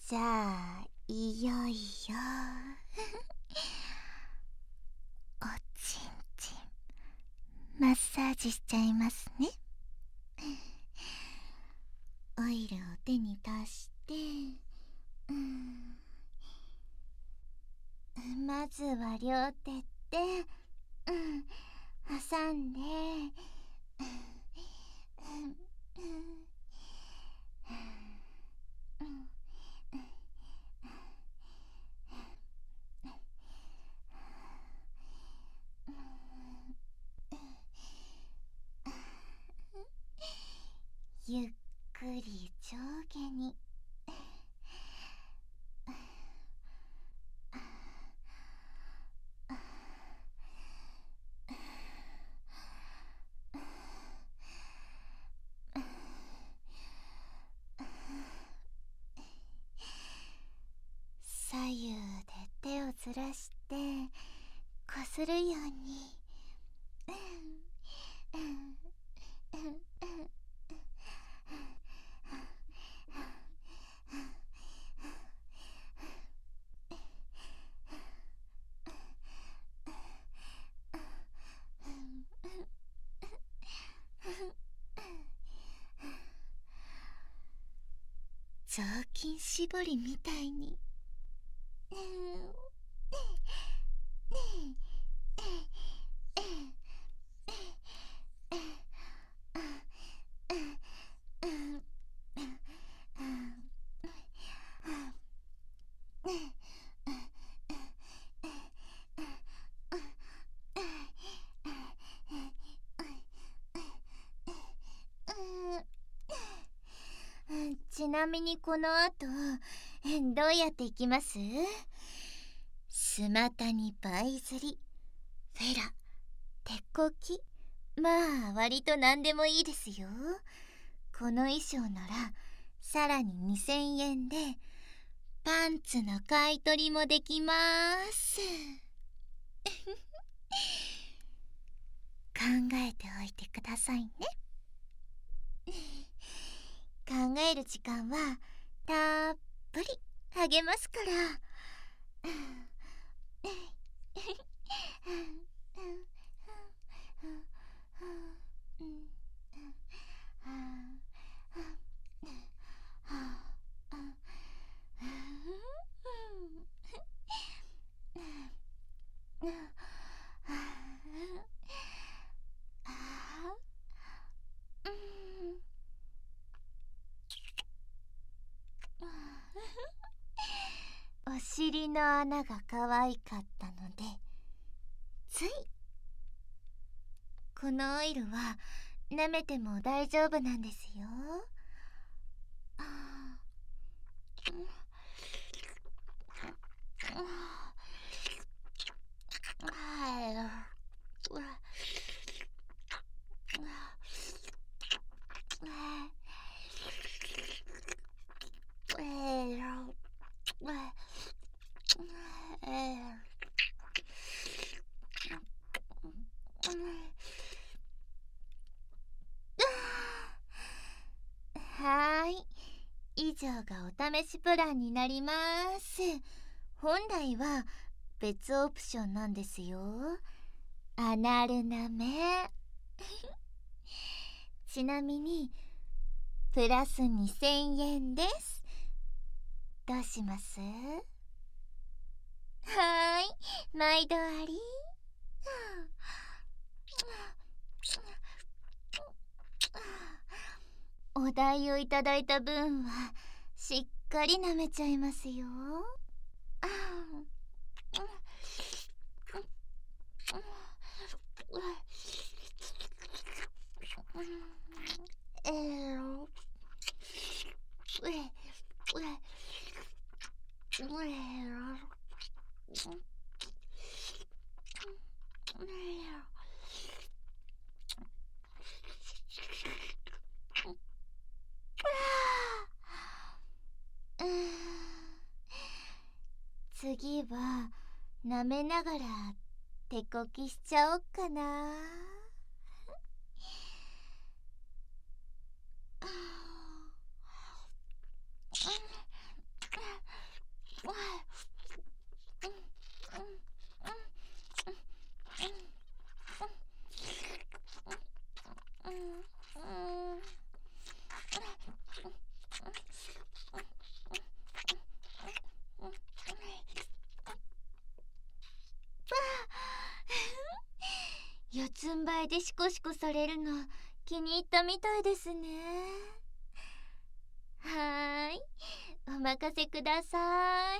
じゃあいよいよおちんちんマッサージしちゃいますね。オイルを手に足して、まずは両手で、挟んで、ゆっくり上下に。左右で手をずらしてこするように。雑巾絞りみたいに。ちなみにこの後どうやっていきます？スマタニパイ釣り、フェラ、手こき、まあ割と何でもいいですよ。この衣装ならさらに2000円でパンツの買い取りもできます。考えておいてくださいね。考える時間はたっぷりあげますから。お尻の穴が可愛かったのでつい。このオイルは舐めても大丈夫なんですよ。はーい、以上がお試しプランになります。本来は別オプションなんですよ。アナルなめ。ちなみにプラス2000円です。どうします？はーい、毎度あり。お代をいただいた分はしっかり舐めちゃいますよ。次は舐めながら手こきしちゃおっかな。 階でシコシコされるの気に入ったみたいですね。はーい、お任せください。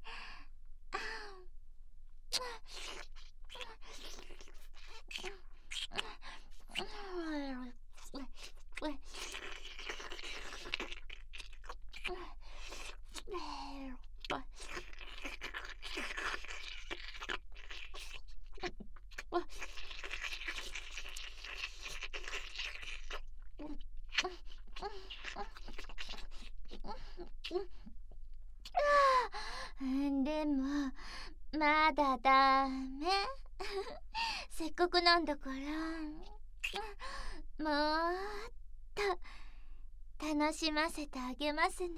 でもまだダメ。せっかくなんだから、もっと楽しませてあげますね。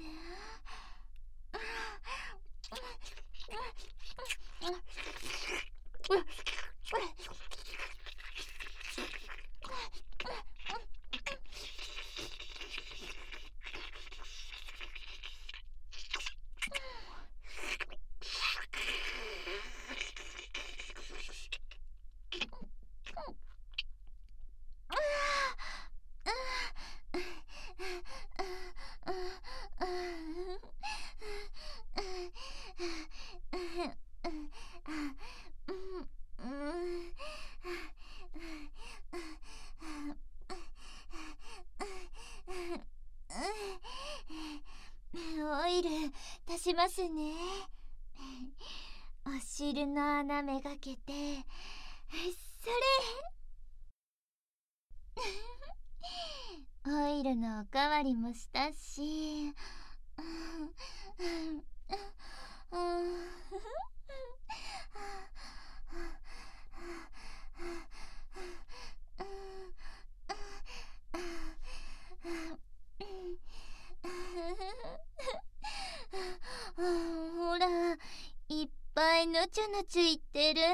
オイル足しますね。お尻の穴めがけて、それオイルのおかわりもしたし、ほら、いっぱいぬちゅぬちゅいってる。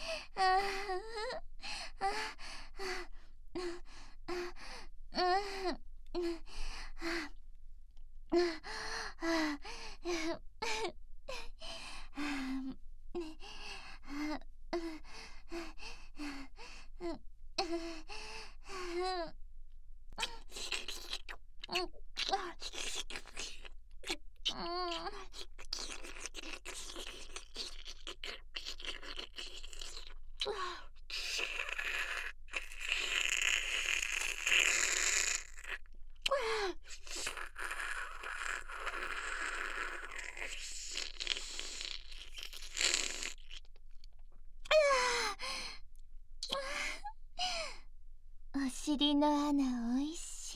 お尻の穴おいしい。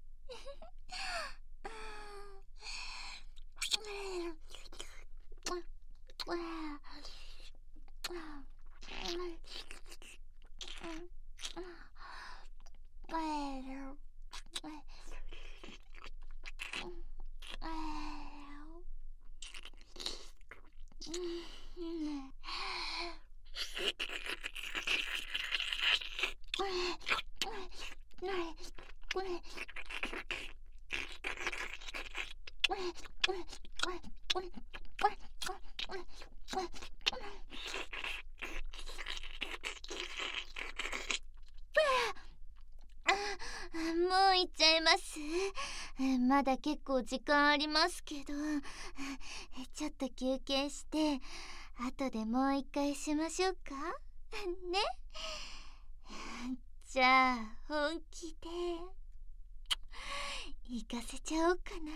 もう行っちゃいます。まだ結構時間ありますけど、ちょっと休憩して後でもう一回しましょうかね。じゃあ本気で行かせちゃおうかな。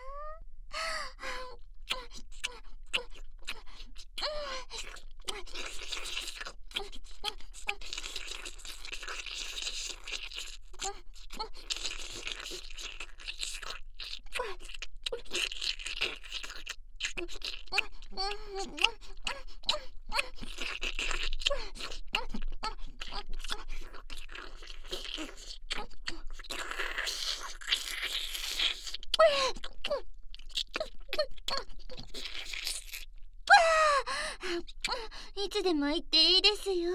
いつでも言っていいですよ。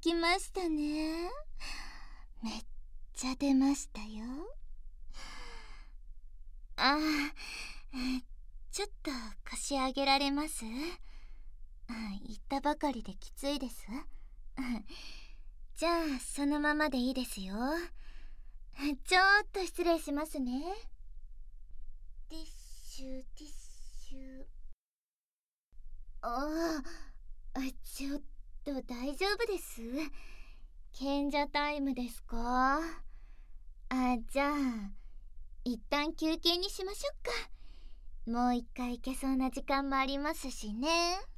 きましたね。めっちゃ出ましたよ。あー、ちょっと腰上げられます？言ったばかりできついです。じゃあそのままでいいですよ。ちょっと失礼しますね。ティッシュティッシュ。ちょっと大丈夫です？賢者タイムですか？じゃあ一旦休憩にしましょうか。もう一回行けそうな時間もありますしね。